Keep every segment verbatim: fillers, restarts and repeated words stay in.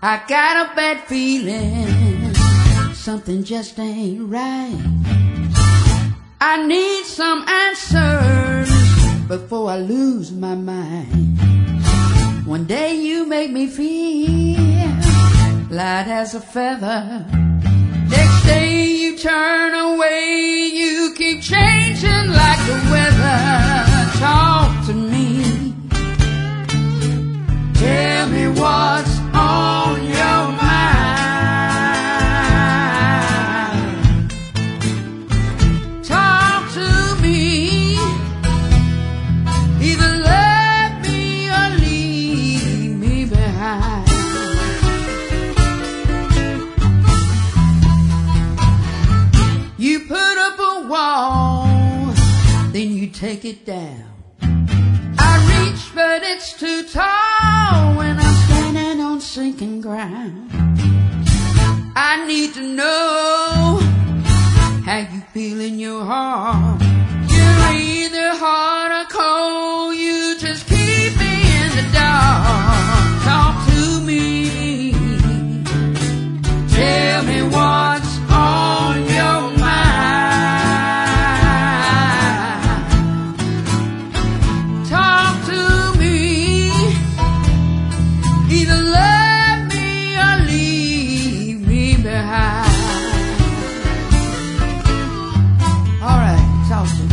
I got a bad feeling something just ain't right. I need some answers before I lose my mind. One day you make me feel light as a feather. Next day you turn away. You keep changing like the weather. Talk to me. Tell me what's on your mind. Talk to me. Either love me or leave me behind. You put up a wall, then you take it down. I reach, but it's too tall when I'm standing on sinking ground. I need to know how you feel in your heart. You're either hot or cold. You just keep me in the dark. Talk to me. Tell me what's on your mind. Talk to me. Either love me or leave me behind. All right, talk to me.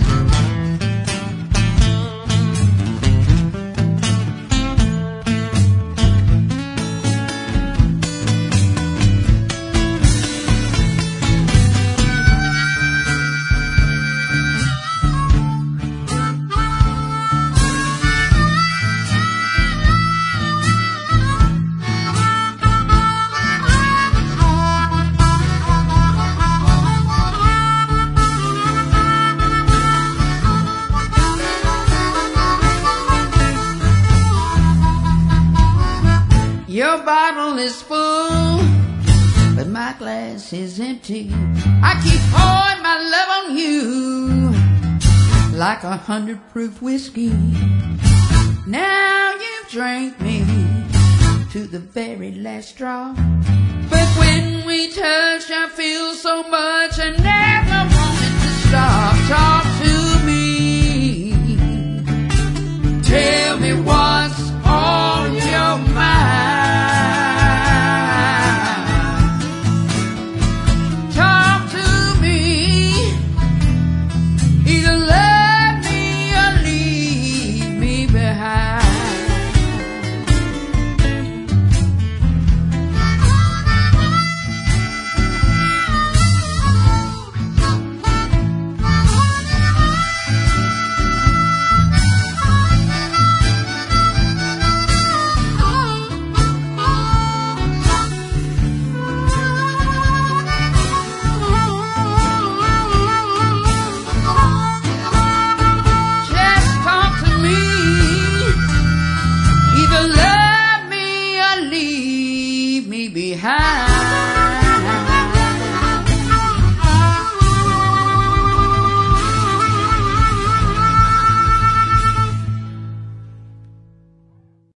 Your bottle is full, but my glass is empty. I keep pouring my love on you like a hundred proof whiskey. Now you've drank me to the very last straw. But when we touch, I feel so much I never